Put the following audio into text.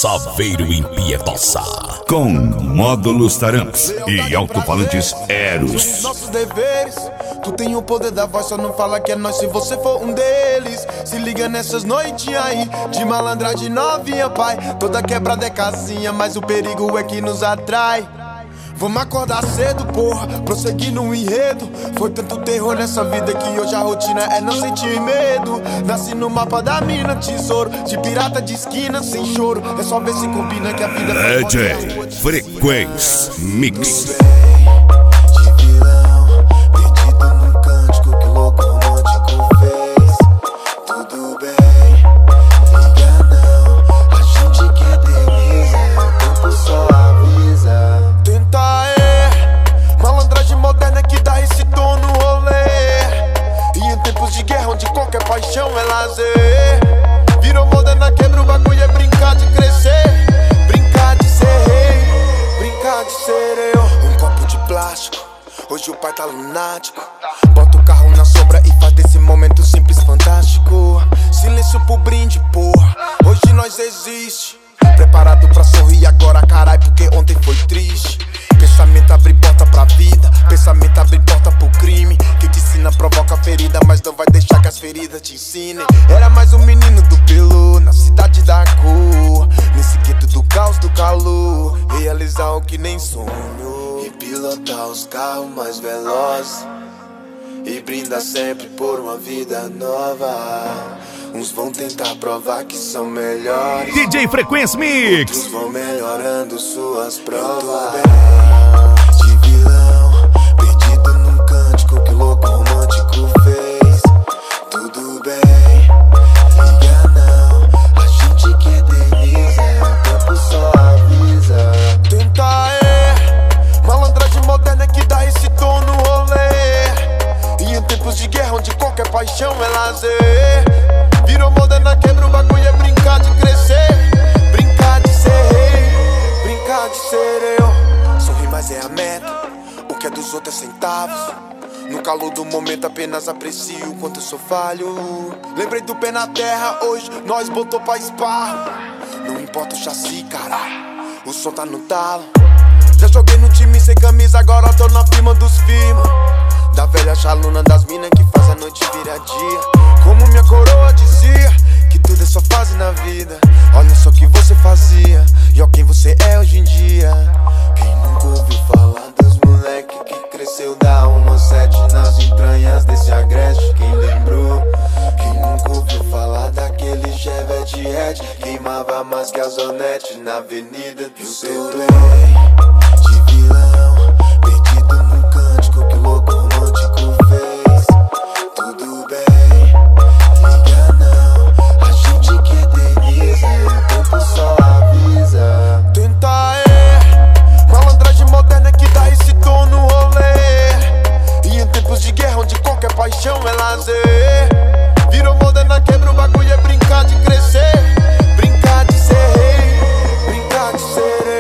Saveiro Impiedosa. Com módulos Taramps e alto-falantes Eros. Nossos deveres, tu tem o poder da voz, só não fala que é nós se você for um deles. Se liga nessas noites aí, de malandragem novinha, pai. Toda quebrada é casinha, mas o perigo é que nos atrai. Vamos acordar cedo, porra, prosseguir no enredo. Foi tanto terror nessa vida que hoje a rotina é não sentir medo. Nasci no mapa da mina, tesouro de pirata de esquina, sem choro. É só ver se combina que a vida DJ Frequência Mix. Paixão é lazer. Virou moderna, quebra o bagulho, é brincar de crescer. Brincar de ser rei, brincar de ser eu. Um copo de plástico, hoje o pai tá lunático. Bota o carro na sombra e faz desse momento simples fantástico. Silêncio pro brinde, porra, hoje nós existe. Preparado pra sorrir agora, carai, porque ontem foi triste. Pensamento abre porta pra vida, pensamento abre porta pro crime. Que te ensina, provoca ferida, mas não vai deixar que as feridas te ensinem. Era mais um menino do pelo, na cidade da cor, nesse gueto do caos, do calor. Realizar o que nem sonho e pilotar os carros mais velozes. E brinda sempre por uma vida nova. Uns vão tentar provar que são melhores, DJ Frequência Mix. outros vão melhorando suas provas. De vilão, perdido num cântico que o louco romântico fez. Tudo bem, liga não, a gente que eterniza, o tempo só avisa. Tenta malandragem moderna que dá esse tom no rolê. E em tempos de guerra onde qualquer paixão é lazer. Virou moderna, quebra o bagulho, é brincar de crescer. Brincar de ser rei, brincar de ser eu. Sorrir, mas é a meta, o que é dos outros é centavos. No calor do momento apenas aprecio o quanto eu sou falho. Lembrei do pé na terra, hoje nós botou pra esparro. Não importa o chassi, caralho, o som tá no talo. Já joguei no time sem camisa, agora tô na firma dos firma. Da velha chaluna das minas que faz a noite virar dia. Como minha coroa dizia, que tudo é só fase na vida. Olha só o que você fazia e ó quem você é hoje em dia. Quem nunca ouviu falar dos moleque que cresceu da 17 nas entranhas desse agreste? Quem lembrou? Quem nunca ouviu falar daquele Chevette Red? Queimava mais que a Zonete na avenida do seu bem. De vilão, perdido num cântico que o louco romântico fez. Tudo bem, liga não, a gente que eterniza, o tempo só avisa. Tenta malandragem moderna que dá esse tom no rolê. E em tempos de guerra onde qualquer paixão é lazer.